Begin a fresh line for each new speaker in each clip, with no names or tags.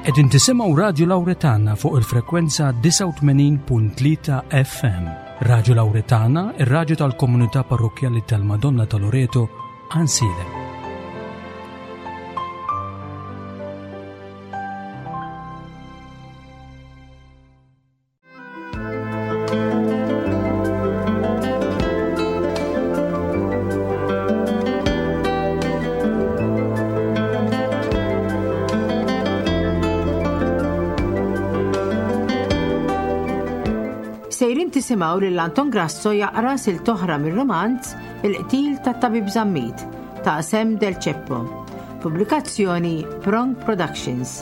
Qegħdin tisimgħu Radju Lawretana fuq il-frekwenza 89.3 FM. Radju Lawretana, ir-radju tal-Komunità Parrokjali tal-Madonna ta' Loreto, Ansilem.
Sejrin tisimaw lil Anton Grasso jaqra silt oħra mir-romanz Il-qtil tat-Tabib Żammit ta' Sem Del Ceppo. Pubblikazzjoni Prong Productions.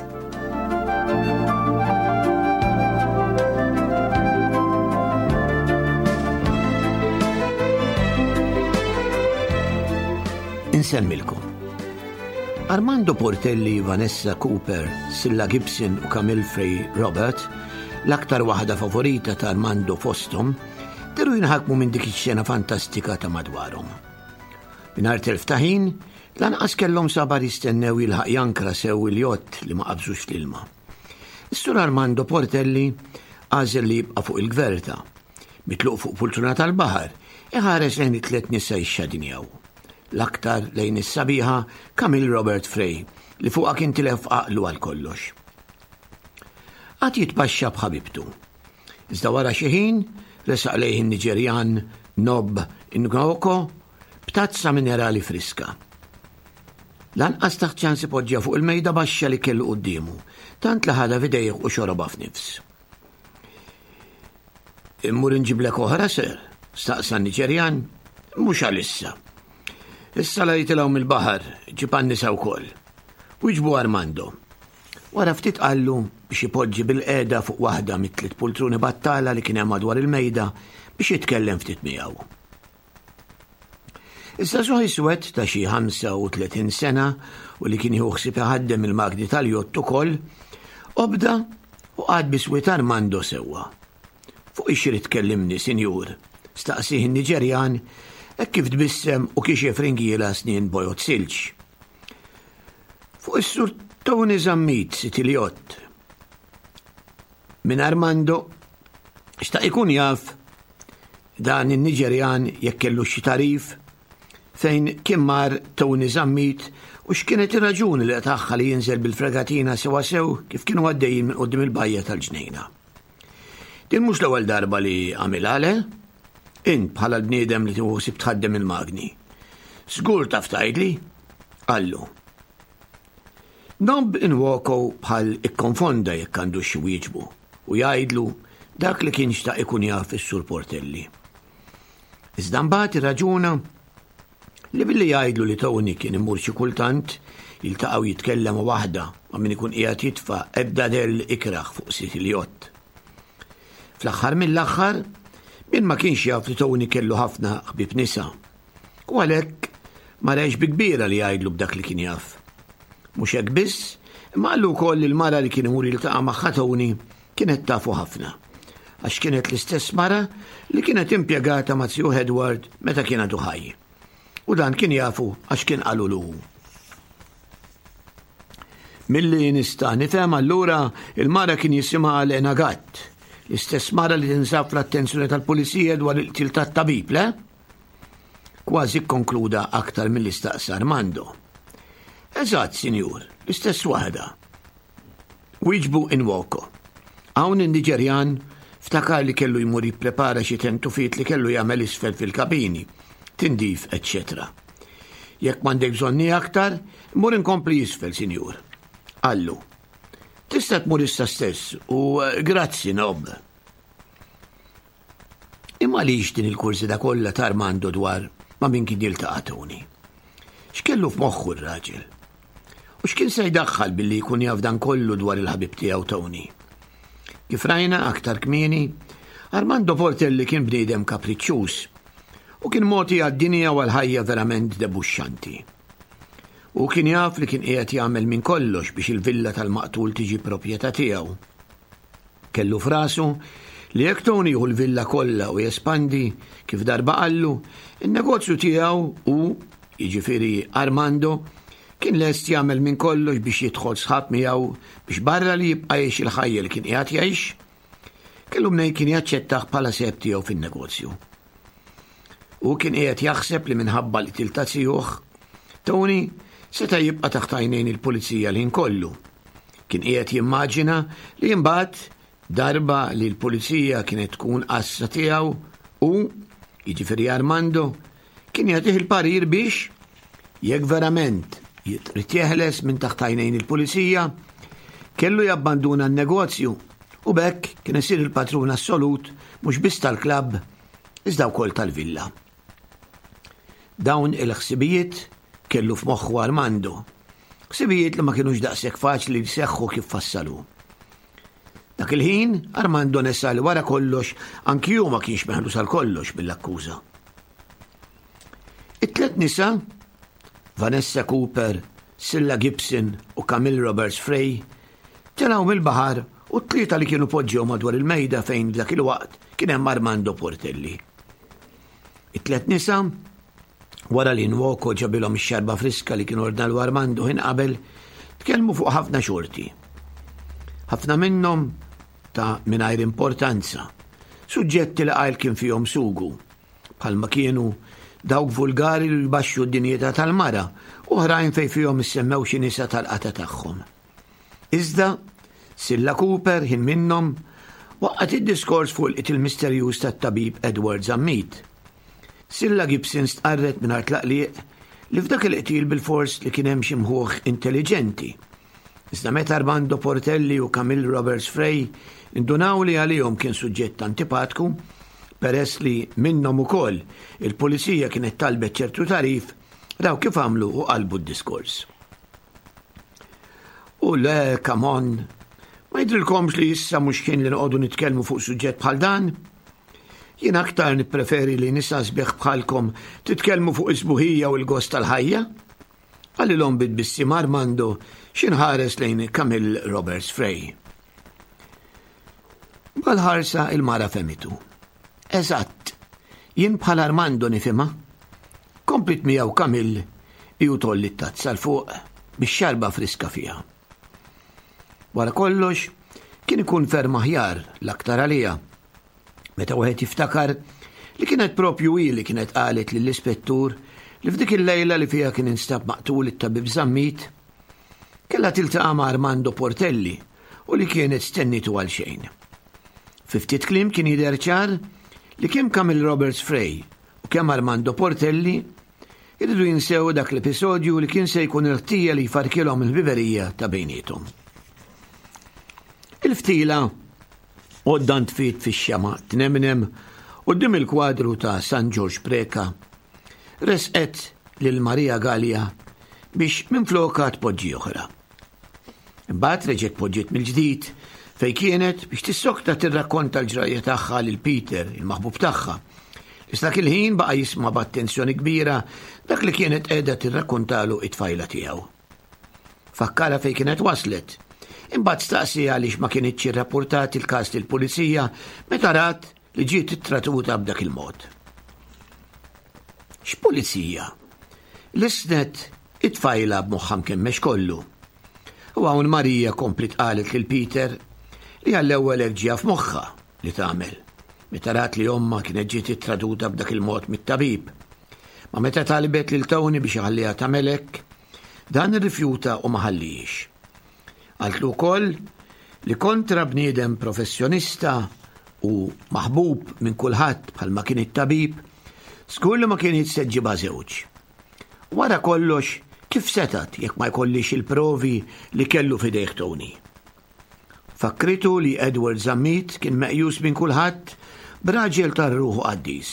Insemmilkom. Armando Portelli, Vanessa Cooper, Silla Gibson u Camille Frey Robert, l-aktar waħda favorita ta' Armando fosthom, deru jinħakmu minn dik iċ-xena fantastika ta' madwarhom. Mingħajr telf ta' ħin, lanqas kellhom sabar jistennew jilħaq jankra sew il-jott li ma qabżux fl-ilma. Is-sur Armando Portelli għażel li jibqa' fuq il-gverta, mitluq fuq pultruna tal-baħar, iħares lejn it-tliet nisa jixxadinjaw. L-aktar lejn is-sabiħa Camille Robert Frey li fuqha kien tilef aqlu għal kollox. Għad jitbaxxa bħabibtu. Iżda wara xi ħin resaq lejh in-Niġerjan Nob Nwoko b'tazza minerali friska. Lanqas taħt ċans ipoġġja fuq il-mejda baxxa li kellu qudiemu, tant li ħada f'idejh u xoroba f'nifs. Immur inġiblek oħra ser, staqsa n-Niġerjan, mhux għalissa. Issa la jitilgħu mill-baħar, ġib għan-nisa wkoll. Wieġbu Armando. Wara ftit qallu biex ipoġġi bil-qiegħda fuq waħda mit-tliet pultruni battala li kien hemm madwar il-mejda biex jitkellem ftit miegħu. Issa suħ iswed ta' xi 35 sena u li kien jieħu ħsieb iħaddem il-magni tal-jott ukoll, obda u qgħad biswiet Armando sewwa. Fuq ix-xiri tkellimni, Sinjur, staqsih in-Niġerjan hekk kif tbissem u kixef ringiela snien bojot silġ. Fuq is-sur Tony Żammit Sitiljott. Min Armando xtaq ikun jaf dan in-Niġerjan jekk kellu xi tarif fejn kien mar Tony Żammit u x'kienet ir-raġuni li taħħa li jinżel bil-fregatina sewa sew kif kienu għaddejjin minn quddiem il-bajja tal-ġnejna. Din mhux l-ewwel darba li għamilha le? Int bħala l-bniedem li tieħu ħsieb tħaddem il-magni. Żgur taf tgħidli? Qallu. Nob Nwoko bħal ikkonfonda jekk għandu xi wieġbu u jgħidlu dak li kien xtaq ikun jaf is-sur Portelli. Iżda mbagħad irraġuna li billi jgħidlu li Tony kien imur xi kultant jiltaqgħu jitkellem waħda ma' min ikun qiegħed jitfa' ebda del ikraħ fuq Sitiljott. Fl-aħħar mill-aħħar min ma kienx jaf li Tony kellu ħafna ħbieb nisa u għalhekk ma rex bi kbira li jgħidlu b'dak li kien jaf. Mhux hekk biss, imma qallu wkoll il-mara li kien imur jiltaqa' magħha Tony kienet tafu ħafna, għax kienet l-istess mara li kienet impjegata ma' Sju Edward meta kien għadu ħaj. U dan kien jafu għax kien qalu luhu. Milli nista' nifhem allura il-mara kien jisimha Elena Gatt, l-istess mara li tinsab fl-attenzjoni tal-pulizija dwar il-qtil tat-tabib, le? Kważi kkonkluda aktar mill-istaqsa Armando. Eżatt, Sinjur, l-istess waħda. Wieġbu Nwoko. Hawn in-Niġerjan ftakar li kellu jmur jipprepara xi tentufit li kellu jagħmel isfel fil-kabini, tindif, etc. Jekk m'għandek bżonni aktar, mur inkompli jisfel, Sinjur. Qallu. Tista' tmur issa stess u grazzi Nob. Imma għaliex din il-kursi da kollha ta' Armando dwar ma' min kien jiltaqa' Tony. X'kellu f'moħħu r-raġel? U x'kien se jdaħħal billi jkun jaf dan kollu dwar il-ħabib tiegħu Tony? Kif rajna aktar kmieni, Armando Portelli kien bniedem kapriċċjuż u kien moti għad-dinja u għall-ħajja verament debuxxanti. U kien jaf li kien qiegħed jagħmel minn kollox biex il-villa tal-maqtul tiġi proprjetà tiegħu. Kellu f'rasu li jekk Tony jieħu l-villa kollha u jespandi kif darba qallu, in-negozju tiegħu u jiġifieri Armando kien lest jagħmel minn kollox biex jidħol sħab miegħu biex barra li jibqa' jgħix il-ħajja li kien qiegħed jgħix, kellu mnejn kien jaċċettaħ bħala seb tiegħu fin-negozju. U kien qiegħed jaħseb li minħabba li tilta tieħu Tony seta' jibqa' taħt għajnejn il-pulizija li nkollu. Kien qiegħed jimmaġina li imbagħad darba li l-pulizija kienet tkun qassa tiegħu u jiġifieri Armando kien jagħtih il-parir biex jekk verament jitrid jeħles minn taħt għajnejn il-pulizija kellu jabbanduna n-negozju u bekk kien isir il-patrun assolut mhux biss tal-klabb iżda wkoll tal-villa. Dawn il-ħsibijiet kellu f'moħħu Armando, ħsibijiet li ma kienux daqshekk faċli li jseħħu kif fassalu. Dak il-ħin Armando nessa li wara kollox anki hu ma kienx meħlus għal kollox bil-akkuża. It-tliet nisa, Vanessa Cooper, Cilla Gibson u Camille Roberts Frey, ġalaw mill-baħar u t-tlieta li kienu poġġew madwar il-mejda fejn dak il-waqt kien hemm Armando Portelli. It-tliet nisa wara li nwoko ġabilhom ix-xarba friska li kienu ordnalu Armando ħin qabel, tkellmu fuq ħafna xorti. Ħafna minnhom ta' mingħajr importanza, suġġetti li qal kien fihom sugu, bħalma kienu dawk vulgari li jbaxxu d-dinjità tal-mara u oħrajn fejn fihom issemmew xi nisa tal-qata tagħhom. Iżda Cilla Cooper ħin minnhom waqqat id-diskors fuq il-qitl misterjuż tat-tabib Edward Zammit. Cilla Gibson stqarret mingħajr tlaqliq li f'dak il-qtil bil-fors li kien hemm xi mħuħ intelligenti. Iżda meta Armando Portelli u Camille Roberts Frey indunaw li għalihom kien suġġett antipatku, peress li minnhom ukoll il-pulizija kienet talbet ċertu tarif, raw kif għamlu u qalbu d-diskors. U le, come on, ma jidrilkomx li issa mhux kien li noqogħdu nitkellmu fuq suġġett bħal dan? Jien aktar nippreferi li nisa sbieħ bħalkom titkellmu fuq is-sbuħija u l-gost tal-ħajja? Għallilhom bid-bissim Armando xinħares lejn Camille Roberts Frey. Bħal-ħarsa il-mara femitu. Eżatt, jien bħal Armando nifima, komplit miegħu Camille ju tolli t-tazza l-fuq biex xarba friska fiha. Wara kollox, kien ikun ferm aħjar l-aktar għalija. Meta wieħed jiftakar li kienet propju li kienet qalet lill-ispettur li f'dik il-lejla li fiha kien instab maqtul it-tabib Zammit, kellha tiltaqa' ma' Armando Portelli u li kienet stennitu għal xejn. Fi ftit kliem kien jidher ċar li kemm Camille Roberts Frey u kemm Armando Portelli jridu jinsew dak l-episodju li kien se jkun irtija li jfarkilhom il-biberija ta' bejniethom. Il-ftila qoddant fit fix-xema tnemnem quddiem il-kwadru ta' San George Preka resqet lil Maria Gallia biex minfloka tpoġġi oħra. Imbagħad reġgħet poġġiet mill-ġdid fejn kienet biex tissokta tirrakkonta l-ġrajja tagħha lil Peter, il-maħbub tagħha. Issa il-ħin baqa' jisma' b'attenzjoni kbira dak li kienet qiegħda tirrakkontalu it-tfajla tiegħu. Fakkara fejn kienet waslet. Imbagħad staqsi għaliex ma kienitx irrappurtat il-każ lill-pulizija meta rat li ġiet ittratuta b'dak il-mod. X'pulizija? L-isnet it-tfajla b'moħħha mkemmex kollu. U hawn Marija komplit qalet lil Peter li għall-ewwel ġie f'moħħha li tagħmel. Meta rat li omma kienet ġiet ittratuta b'dak il-mod mit-tabib. Ma meta talbet lil Tony biex iħalliha tagħmel hekk, dan irrifjuta u ma ħallihiex. Għaltlu wkoll li kontra bniedem professjonista u maħbub minn kulħadd bħalma kien it-tabib, żgur li ma kien jitseġġibha żewġ. Wara kollox kif setat jekk ma jkollix il-provi li kellu f'idejh Tony. Fakkritu li Edward Zammit kien meqjus minn kulħadd b'raġel tar-ruħu qaddis.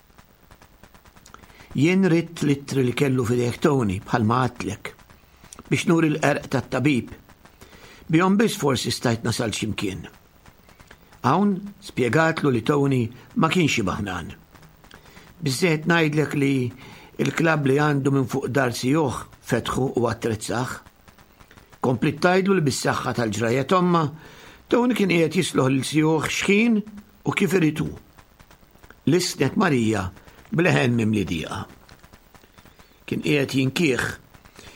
Jien ridt l-ittri li kellu f'idejh Tony bħalma għadlek biex nur il-qerq tat-tabib. Bihom biss forsi stajt nasal x'imkien. Hawn spjegatlu li Tony ma kienx baħnan. Biżżejjed ngħidlek li il-klabb li għandu minn fuq dar sijuh fetħu u attrezzaħ. Komplit tgħidlu li bis-saħħa tal-ġrajet omma Tony kien qiegħed jisloħ lil sijuh x'kien u kif iritu. L-isnet Marija bleħen mimli dieqa. Kien qiegħed jinkieħ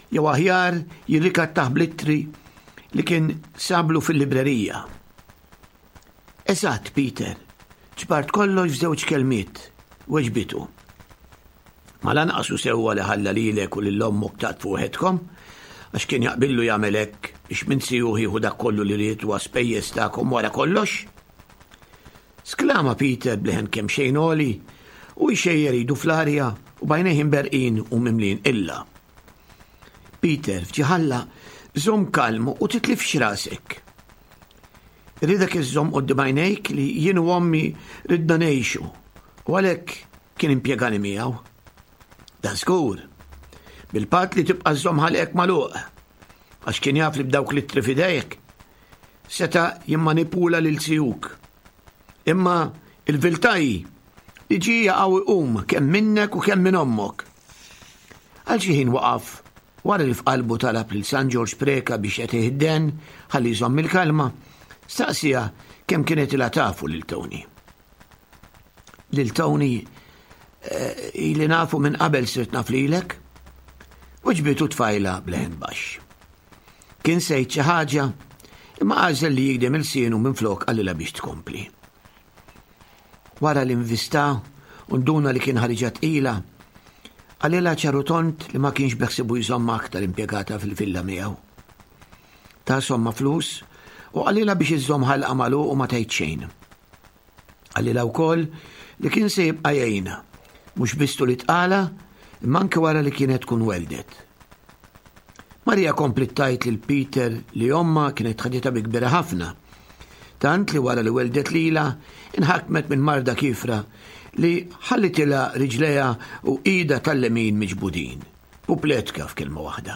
jew aħjar jirrikattaħ blittri li kien sablu fil-librerija. Eżatt, Peter, ġbart kollox f'żewġ kelmiet, weġbitu. Ma lanqasu sewwa li ħalla lilek u lill-ommok taqt fuqhetkom, għax kien jaqbillu jagħmel hekk biex minn siju jieħu dak kollu li ried u spejjeż tagħkom wara kollox. Sklama Peter bleħen kemm xejn oli u jxejjer idu fl-arja u bajnejhim berqin u mimlin illa. Peter, fġiħalla, żomm kalmu u titlifx rasek. Ridek iżżomm qudiem għajnejk li jien u ommi ridna ngħixu u għalhekk kien impjegani miegħu. Da żgur. Bil-patt li tibqa' żżomm ħalqek magħluq għax kien jaf li b'dawk littri f'idejk seta' jimmanipula lil sjuk. Imma il-viltaj li ġie jaqgħu iqum kemm minnek u kemm minn ommok. Għal xi ħin waqaf wara li f'qalbu talab lil San George preka biex qed iħidden ħalli jżomm il-kalma, staqsija kemm kienet ilha tafu lil Tony. Lil Tony ili nafu minn qabel sirt naf lilek, u ġbitu tfajla bleħen baxx. Kien sejt xi ħaġa imma għażel li jigdem il-sienu minn flok għallila biex tkompli. Wara l-invista u nduna li kien ħariġa tqila, għalila ċarutont li ma kienx beħsibu jżomma aktar impjegata fil-villa miegħu. Ta' somma flus u għalila biex iżżomm ħalqa magħluq u ma tgħid xejn. Għalila wkoll li kien se jibqa' jgħinha, mhux bistu li tqala, imma anke wara li kienet tkun weldet. Marija komplit tajt lil Peter li omma kienet ħadita bi kbira ħafna, tant li wara li weldet lila inħakmet minn marda kifra li ħallitilha riġleja u ida tal-lemin miġbudin, u pletka f'kelma waħda.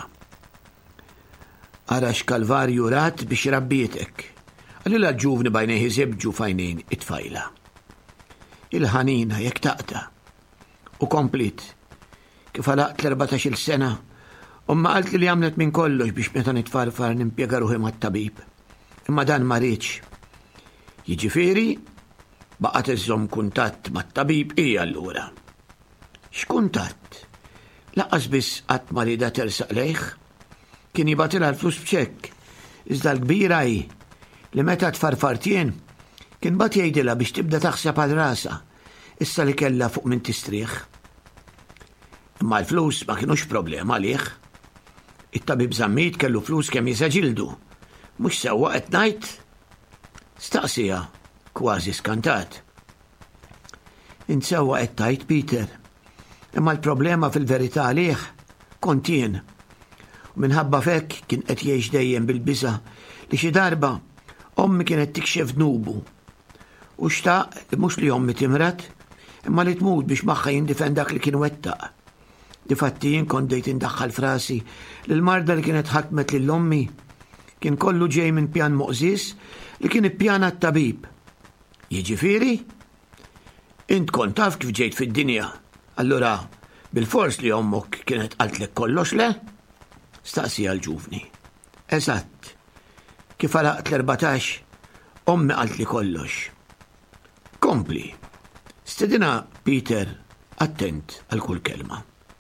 Ara x'kalvarju rat biex rabbietek, għalila ġuvni bajnejhi żebġu fajnejn it-tfajla. Il-ħanina jekk taqta' u komplit kif għalaqt l-14 sena, umma qalt li għamlet minn kollox biex meta nitfarfar nimpjega ruħi mat-tabib. Imma dan ma rridx. Jiġifieri baqgħet iżżomm kuntatt mat-tabib hija allura. X'kuntatt? Laqqas biss qatt ma riedha tersaq lejh, kien jibatilha l-flus b'ċekk, iżda l-kbira hi li meta tfarfart jien kien bad jgħidilha biex tibda taħseb għal rasa issa li kellha fuq minn tistrieħ. Imma l-flus ma kienux problema għalih. It-tabib Żammit kellu flus kemm jisaġildu. Mhux sewwa qed ngħid? Staqsija kważi skantat. Insewwa qed tgħid Peter. Imma l-problema fil-verità għalih kont jien. U minħabba fekk kien qed jgħix dejjem bil-biża' li xi darba ommi kienet tikxef dnubu. U xtaq li mhux li ommi timrat, imma li tmut biex magħha jindifendak li kien wettaq. Difatti jien kont dejt indaħħal frasi li l-marda li kienet ħakmet lill-ommi kien kollu ġej minn pjan moqżis li kien ippjana t-tabib. Jiġifieri? Int kont taf kif ġejt fid-dinja, allura bil-fors li ommok kienet qaltlek kollox le? Staqsija l-ġuvni. Eżatt, kif għalaqt l-14, ommi qalt li kollox. Kompli. Stedina Peter attent għal kull kelma.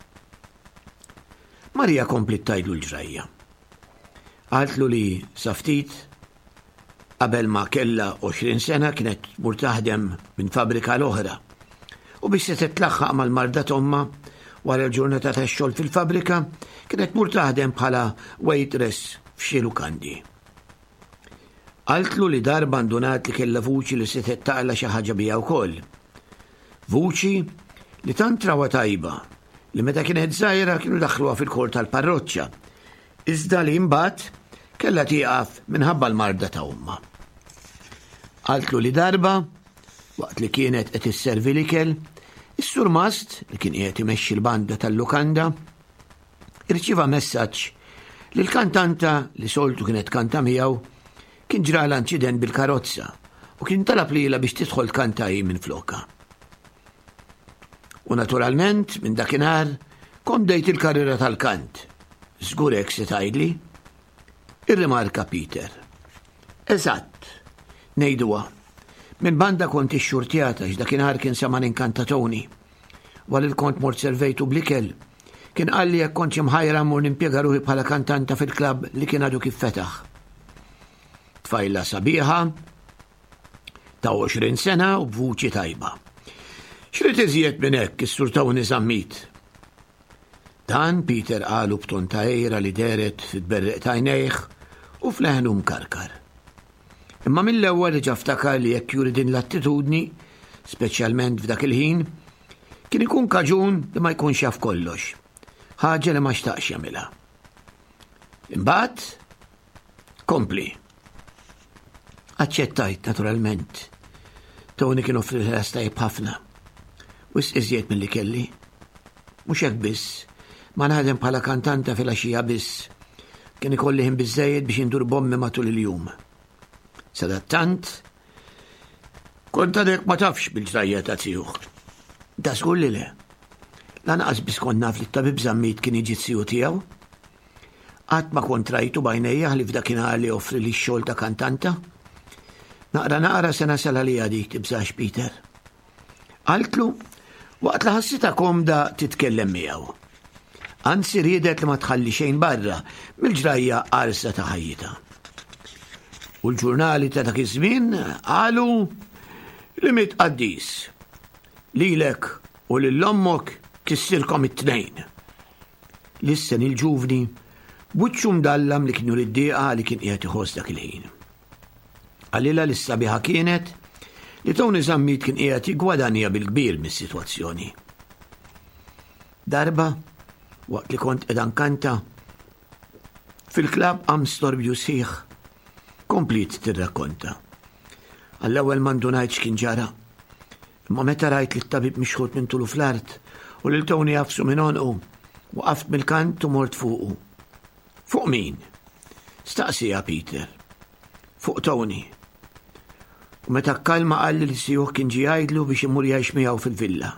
Marija komplit tajdlu l-ġrajja. Għaltlu li saftit qabel ma kella 20 sena kienet mur taħdem minn fabrika l-oħra u biex se titlaħħaq mal-marda omma wara l-ġurnata tax-xogħol fil-fabrika kienet mur taħdem bħala waitress f'xi lukandi. Għaltlu li darba ndunat li kella vuċi li se taqla xi ħaġa biha wkoll. Vuċi li tant rawa tajba li meta kienet żgħira kienu daħluha fil-kor tal-parroċċa, iżda li mbagħad kellha tieqaf minħabba l-marda ta' omma. Qaltlu li darba, waqt li kienet qed isservi l-ikel, is-sur Mast li kien qiegħed imexxi l-banda tal-lukanda, irċieva messaġġ li l-kantanta li soltu kienet kanta miegħu kien ġrala inċident bil-karozza u kien talab lilha biex tidħol kanta hi minn floka. U naturalment, minn dakinhar, kont dejt il-karriera tal-kant. Żgur hekk se tgħidli? Irrimarka Peter. Eżatt, ngħiduha. Minn banda kont ixxurtjata x'dakinhar kien saman inkantatoni. Wara il-kont mort servejtu bl-ikel, kien qalli jekk kontx imħajra mmur nimpjega ruħi bħala kantanta fil-klabb li kien għadu kif fetaħ. Tfajla sabiħa ta' 20 sena u b'vuċi tajba. Xrid iżjed minn hekk is-Sur Tony Żammit. Dan Peter qalu b'ton ta' ejra li deret fid-berreq ta' għajnejh u fleħnu mkarkar. Imma mill-ewwel ġa ftakar li jekk juri din l-attitudni, speċjalment f'dak il-ħin, kien ikun kaġun li ma jkunx jaf kollox, ħaġa li ma xtaqx jagħmilha. Imbagħad kompli. Aċċettajt naturalment. Tony kien offri ħlas tajjeb ħafna. Wis iżjed milli kelli. Mhux hekk biss, ma naħdem bħala kantanta fil-għaxija biss. Kien ikolli ħin biżżejjed biex indur bommi matul il-jum. Sadattant, kont għadek ma tafx bil-ġrajja ta' tijuħ. Da żgur li le. Lanqas biss kont naf li t-tabib Żammit kien jiġi t-siju tiegħu. Qatt ma kont rajtu bajnejja li f'dakinhar li offri li x-xogħol ta' kantanta. Naqra se nasal għalija dik tibżax Peter. Qaltlu waqt li ħassita komda titkellem miegħu. Anzi riedet li ma tħalli xejn barra mill-ġrajja qarsa ta' ħajjita. U l-ġurnali ta' dak iż-żmien qalu li mitqaddis. Lilek u lill-ommok kissirkom it-tnejn. L-issen il-ġuvni buċċu mdallam li kienu rid-dieqa li kien qiegħed iħoss dak il-ħin. Għalila l-sabiħa kienet li Tony Żammit kien qiegħed jiggwadanja bil-kbir mis-sitwazzjoni. Darba, waqt li kont qiegħda nkanta, fil-klabb qam storbju sħiħ, komplit tirrakkonta. Għall-ewwel ma ndunajtx kien ġara. Imma meta rajt li t-tabib mixħut minn tulu fl-art u lil Tony jafsu minn onqu, waqaft mill-kant u mort fuqu. Fuq min? Staqsija Peter. Fuq Tony. U meta kalma qalli li sieħu kien ġie jgħidlu biex imur jgħix miegħu fil-villa.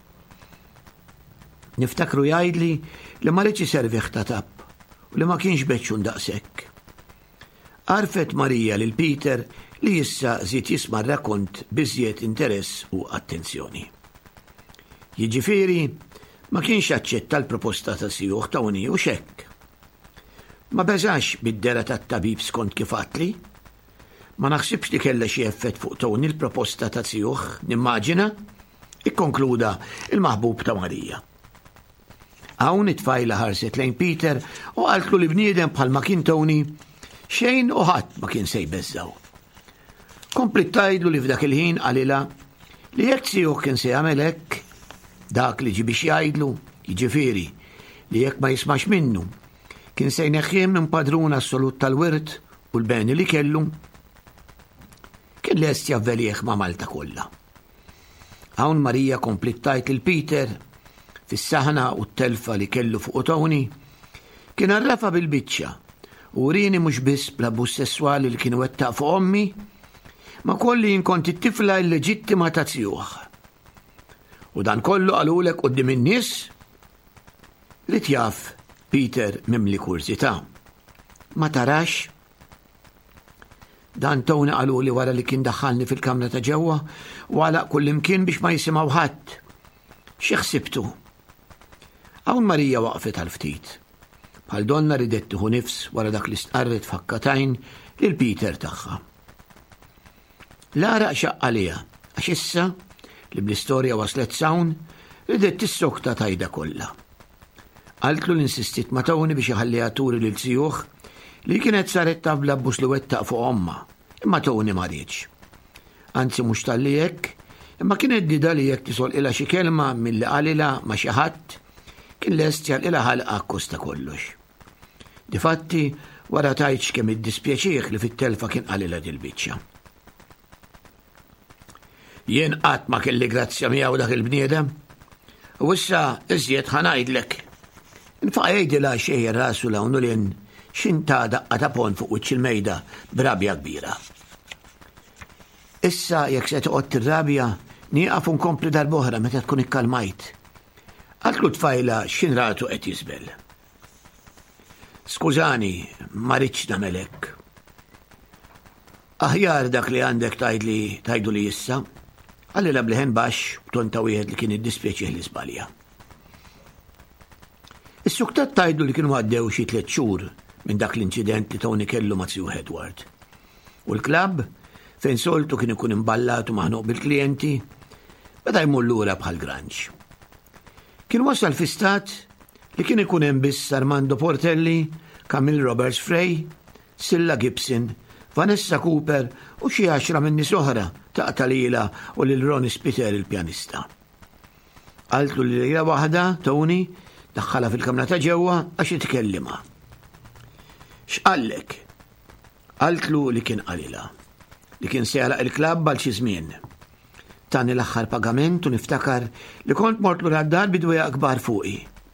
Niftakru jgħidli li ma rridx iservih ta' tapp u li ma kienx beċċun daqshekk. Għarfet Marija lil Peter li issa żied jisma' r-rakont biżjed interess u attenzjoni. Jiġifieri ma kienx aċċetta l-proposta ta' sieħu Tony u xekk. Ma beżax bid-dera tat-tabib skont kif għatli. Ma naħsibx li kellha xi effett fuq Tony l-proposta ta' sieħu, nimmaġina, ikkonkluda il-maħbub ta' Marija. Hawn it-tfajla ħarset lejn Peter u qaltlu li bniedem bħalma kien Tony xejn u ħadd ma kien se jbeżżaw. Komplit tgħidlu li f'dak il-ħin qalilha li jekk sieħu kien se jagħmel hekk, dak li ġi biex jgħidlu, jiġifieri li jekk ma jismax minnu, kien se jneħħiem minn padrun assolut tal-wirt u l-beni li kellu, kien lest javvelih ma' Malta kollha. Hawn Marija komplit tgħid lil Peter fis-saħna u t-telfa li kellu fuq Tony, kien arrafa bil-biċċa u rini mhux biss bl-abbuż sesswali li kien wettaq fuq ommi, ma kolli jinkont it-tifla l-leġittima ta' tieħu. U dan kollu qalulek quddiem in-nies li tjaf Peter mimli kurzità. Ma tarax? Dan Tony qaluli wara li kien daħħalni fil-kamra ta' ġewwa u għalaq kull imkien biex ma jisimgħu ħadd. Xi ħsibtu? Hawn Marija waqfet għal ftit. Bħal donna ridet tieħu nifs wara dak li stqarret f'akkatajn lil Peter tagħha. Lara xaqqa għaliha għax issa li bl-istorja waslet sawn ridet tissokta tajda kollha. Qaltlu l-insistit ma' Tony biex iħalliha turi lil sieħu li kienet saret taf bl-abbuż li wettaq fuq omma, imma Tony ma rridx. Anzi mhux talli hekk, imma kienet dida li jekk tisolqilha xi kelma milli qalilha ma' xi ħadd kien lest jalqilha ħalqa akkosta kollox. Difatti wara tajtx kemm iddispjaċih li fit-telfa kien qalilha dil-biċċa. Jien qatt ma kelli grazzja miegħu dak il-bniedem, u issa iżjed ħanajdlek. Infaq jgħidilha xejjer rasu l hawn x'inta daqqa ta' pon fuq wiċċ il-mejda b'rabja kbira. Issa jekk se toqgħod tir-rabja nieqaf u nkompli darb'oħra meta tkun ikkalmajt. Qaltlu tfajla x'inratu qed jiżbel. Skużani, ma rridx nagħmel hekk. Aħjar dak li għandek tgħidu li issa, għallilha bleħen baxx u tonta wieħed li kien iddispjaċih li żbalja. Is-suktat tgħidlu li kienu għaddew xi 3 xhur minn dak l-inċident li Tony kellu ma' Sue Edward. U l-klabb fejn soltu kien ikun imballatu maħnuq bil-klijenti beda jmur lura bħal granġ. Kien wasal fi stat li kien ikun hemm biss Armando Portelli, Camille Roberts Frey, Cilla Gibson, Vanessa Cooper u xi 10 minn nies oħra taqta' lila u lil Ronnie Spiteri il-pjanista. Qaltlu li lejla waħda Tony daħħala fil-kamra ta' ġewwa għax jitkellima. X'qallek? Qaltlu li kien qalilha li kien se jagħlaq il-klabb għal xi żmien. Tani l-aħħar pagament u niftakar li kont mort lura d-dar bidwejja kbar fuqi.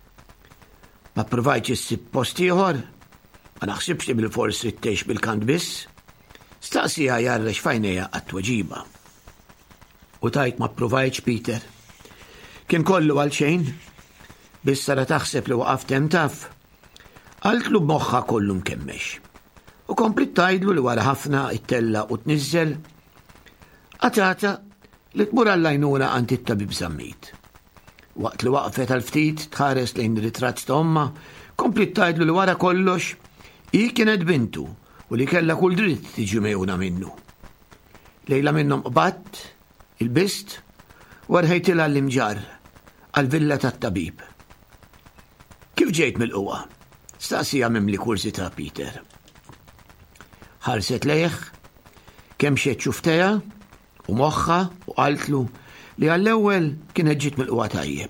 Ma provajtx issib post ieħor, ma naħsibx li bil-forsi tgħix bil-kant biss, staqsija jarrex f'għajnejha għat-tweġiba. U tajt ma provajtx Peter. Kien kollu għal xejn, biss sara taħseb li waqaf taf, qaltlu b'moħħha kollu mkemmex. U komplit tgħidlu li wara ħafna ittella u tniżżel qatata li tmur għall-għajnuna għand it-tabib Żammit. Waqt li waqfet għal-ftit tħares lejn ritratt ta' omma, komplit tgħidlu li wara kollox hi kienet bintu u li kellha kull dritt tiġi mejuna minnu. Lejla minnhom qbatt, il-bist, warħejtilha l-imġar għall-villa tat-tabib. Kif ġejt mill-qwa? Staqsija mimli kursita Peter. Ħarset lejh, kemm xejn xuftejha u moħħa u qaltlu li għall-ewwel kienet ġiet mill-qwa tajjeb.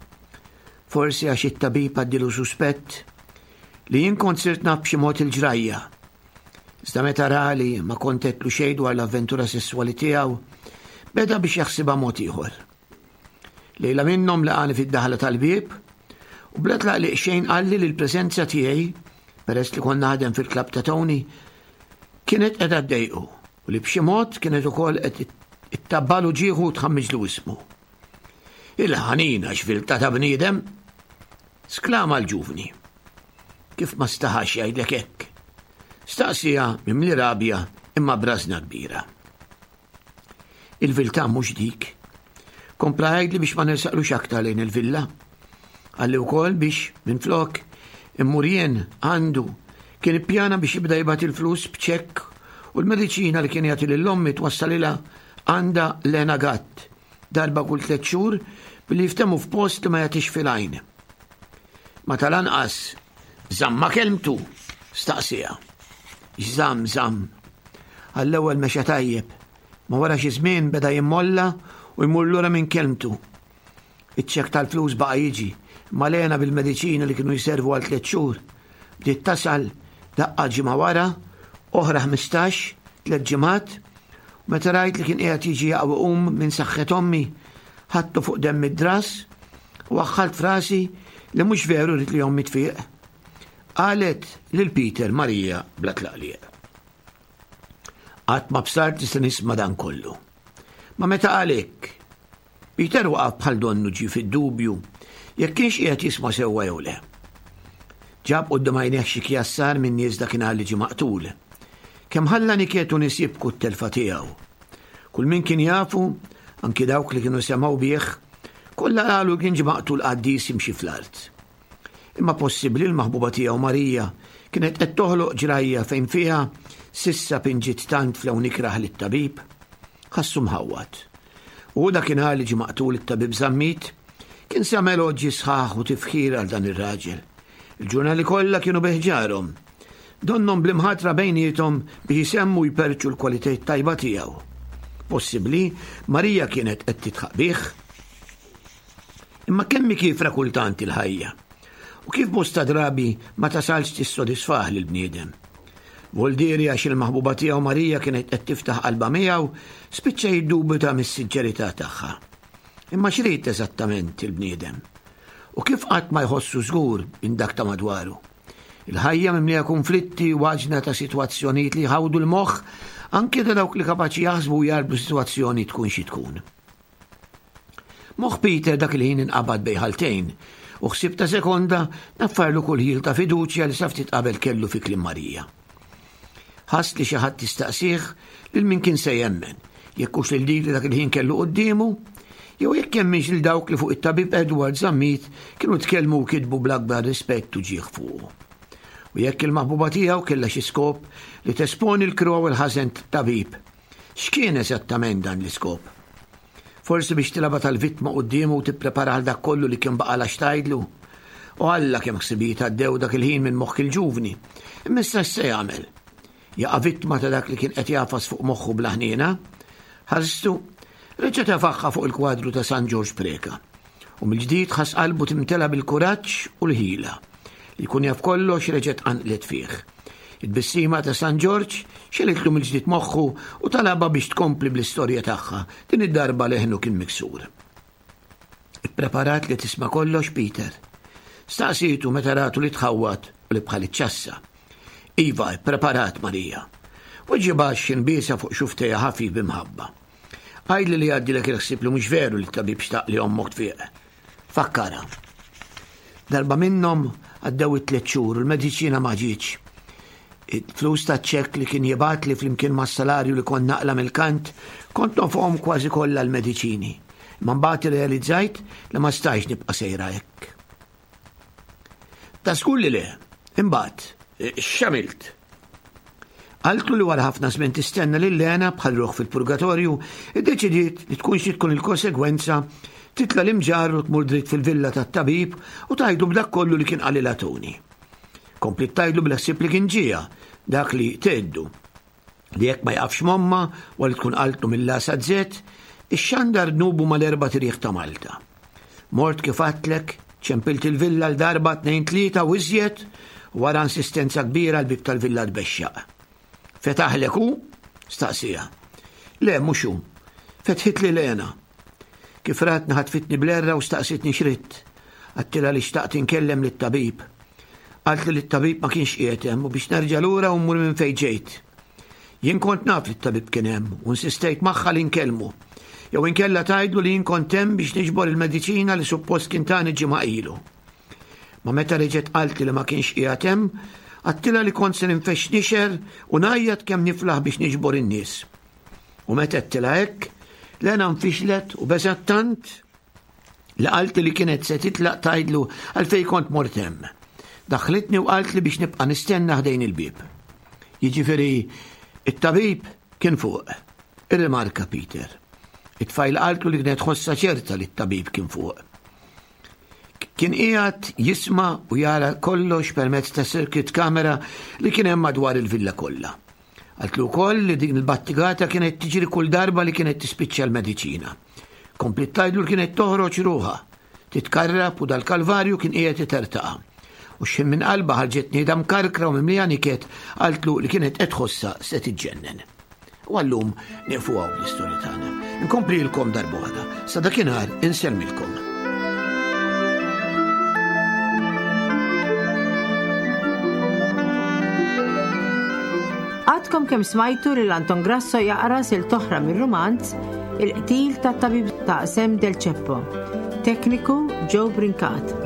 Forsi għax it-tabib għaddilu suspett li jien kont sirt naf b'xi mod il-ġrajja. Iżda meta rali ma kontetlu xejn dwar l-avventura sessuali tiegħu, beda biex jaħsibha mod ieħor. Lejla minnhom laqani fid-daħla tal-bieb u bla tlaqliq xejn qalli li l-preżenza tiegħi, peress li kont naħdem fil-klabb ta' Tony, kienet qiegħda ddejqu u li b'xi mod kienet ukoll qed ittabbalu ġieħu tħammiġlu ismu. Il-ħanin għax filta ta' bniedem, sklama l-ġuvni. Kif ma staħax jgħidlek hekk. Staqsija mimli rabja imma brażna kbira. Il-vilta mhux dik. Kompla jgħidli biex ma nersaqlux aktar lejn il-villa. Għalli wkoll biex minflok immur jien għandu kien ippjana biex jibda jibgħat il-flus b'ċekk u l-mediċina li kien jagħti lill-ommi twassalilha għandha Lena Gatt darba kull 3 xhur billi jiftemu f'post li ma jagħtix fil-għajn. Ma tal-anqas żamma kelmtu staqsija. Żamm. Għall-ewwel mexa tajjeb, ma wara xi żmien beda jimmolla u jmur lura minn kelmtu. Iċ-ċekk tal-flus baqa' jiġi, ma Lena bil-mediċina li kienu jservu għal 3 xhur. Bdiet tasal daqqa ġimgħa wara, oħra 15, 3 ġimgħat, meta rajt li kien qiegħed jiġi jaqwa minn saħħet ommi, ħadtu fuq demm id-dras u aħħalt frasi li mhux veru rid li ommi tfieq. Qalet lil Peter Marija bla tlaqliq. Qatt ma bsart tista' nisma' dan kollu. Ma meta għalek, Peter waqaf bħal donnu ġi fid-dubju jekk kienx qiegħed jisma' sewwa jew le. Ġab quddiem għajnejh xi kjassar minn nies dakinhar li ġie maqtul. Kemm ħalla nikietu nies jibku t-telfa tiegħu. Kull min kien jafu, anki dawk li kienu semgħu bih, kollha qalu kien ġie maqtul qaddis jimxi fl-art. Imma possibbli l-maħbuba tiegħu Marija kienet qed toħloq ġrajja fejn fiha sissa pinġit tant flew nikraħ lit-tabib, ħassu mħawwad. U dakinhar li ġie maqtul it-tabib Żammit kien semel oġġi sħaħ u tifħir għal dan ir-raġel. Il-ġurnali kollha kienu beħġarhom. Donnom bl-imħatra bejnietom biex jisemmu jperċu l-kwalitajt tajba tiegħu. Possibbli Marija kienet qed titħaq bih. Imma kemm kif kultant il-ħajja u kif bosta drabi ma tasalx tissodisfah lill-bniedem. Voldieri għax il-maħbuba tiegħu Marija kienet qed tiftaħ qalba miegħu spiċċa jiddubita mis-sinċerità tagħha. Imma x'rid eżattament il-bniedem? U kif qatt ma jħossu żgur minn dak ta' madwaru. Il-ħajja mimlija konflitti u għaġna ta' sitwazzjonijiet li ħawdu l-moħħ anke ta' dawk li kapaċi jaħsbu jarblu sitwazzjoni tkun xi tkun. Moħħ Peter dak li ħin inqabad bejn ħaltejn u ħsieb ta' sekonda naffarlu kull ħil ta' fiduċja li saf titqabel kellu fi kliem Marija. Ħass li xi ħadd tistaqsih lil min kien se jemmen, jekk hux lil dik li dak il-ħin kellu qudiemu, jew jekk hemmx il dawk li fuq it-tabib Edward Zammit kienu tkellmu u kitbu bl-akbar rispett u ġieħ fuqu. U jekk il-maħbuba tiegħu kellha xi skop li tesponi l-krow il-ħażen tabib, x'kien eżattament dan l-iskop? Forsi biex tilaba tal-vittma qudiemu u tipprepara għal dak kollu li kien baqa' lax tgħidlu? U Alla kemm ħsibiet għaddew dak il-ħin minn moħħ il-ġuvni. Imma issa se jagħmel? Jaqa' vittma ta' dak li kien qed jafas fuq moħħu bla ħniena? Ħarstu, reġa' tafaħħa fuq il-kwadru ta' San George Preka. U mill-ġdid ħass qalbu timtela bil-kuraġġ u l-ħila li jkun jaf kollox reġgħet anqlet fih. Il-bissima ta' San George xelitlu mill-ġdid moħħu u talaba biex tkompli bl-istorja tagħha din id-darba leħnu kien miksur. Ippreparat li tisma' kollox Peter. Staqsitu meta ratu li tħawwat u li bħal iċċassa. Iva, ippreparat Marija. Weġġibax xinbiesa fuq xuftejja ħafi bimħabba. Għajdli li għaddilek il-ħsib li mhux veru li t-tabib xtaq li ommok tfiq. Fakkara. Darba minnhom għaddew 3 xhur u l-mediċina ma ġietx. Il-flus ta' ċekk li kien jibat li flimkien ma' salarju li kon naqla mill-kant, kont nofhom kważi kollha l-mediċini. Ma mbagħad irrealizzajt li ma stajx nibqa' sejra hekk. Ta' skulli le, imbagħad, x'għamilt? Għaltu li wara ħafna żmien tistenna lil Lena bħal ruħ fil-purgatorju, iddeċidiet li tkun xi tkun il-konsegwenza titla l-imġar u tmur dritt fil-villa tat-tabib u tajdu b'dak kollu li kien qalilha Tony. Komplit tajdu bl-ħsieb li kien ġija, dak li tgħiddu. Li jekk ma jaqafx momma u li tkun qaltu mill-lasa żett, ix-xandar nubu mal-erba' tiriħ ta' Malta. Mort kif għatlek, ċempilt il-villa l-darba 2-3 u iżjed u wara insistenza kbira l-bib tal-villa tbexxaq. Fetaħlek hu? Staqsija. Le, mhux hu. Fetħit li Lena. Kif ratna ħatfitni blerra u staqsitni xritt. Għattila li xtaqt inkellem lit-tabib. Qalt li l-tabib ma kienx qiegħed hemm u biex nerġa' lura u mmur minn fejn ġejt. Jien kont naf li t-tabib kien hemm u insistejt magħha li nkellmu. Jew inkella tgħidlu li jien kont hemm biex niġbor il-mediċina li suppost kien tani ġimgħa ilu. Ma meta reġgħet qalt li ma kienx qiegħed hemm, għattila li kont se ninfex nixer u ngħajjad kemm niflaħ biex niġbor in-nies. U meta għedtila hekk, Lena nfixlet u beżgħet tant li qalt li kienet se titlaq tgħidlu għalfejn kont mort hemm. Daħħlitni u qalt li biex nibqa' nistenna ħdejn il-bib. Jiġifieri it-tabib kien fuq. Ir-rimarka Peter. It-tfajl qaltu li kienet ħossa ċerta li t-tabib kien fuq. Kien qiegħed jisma' u jara kollox permezz ta' circuit camera li kien hemm madwar il-villa kollha. Għaltlu wkoll li din il-battigata kienet tiġri kull darba li kienet tispiċċa l-mediċina. Komplit tgħidlu li kienet toħroġ ruħha, titkarrab u dal-kalvarju kien qiegħed itertaqa'. U x'imkien minn qalba ħarġet nieda mkarkra u mimlija niket għaltlu li kienet qed tħossha se tiġġennen. U għallum nieqfu hawn l-istorja tagħna. Inkomplilkom darb'oħra. Sa dakinhar insellmilkom.
Għadkom kemm smajtu li Anton Grasso jaqra sil-toħra mir-romanz Il-qtil tat-tabib ta' Sem del Ceppo. Tekniku Joe Brincat.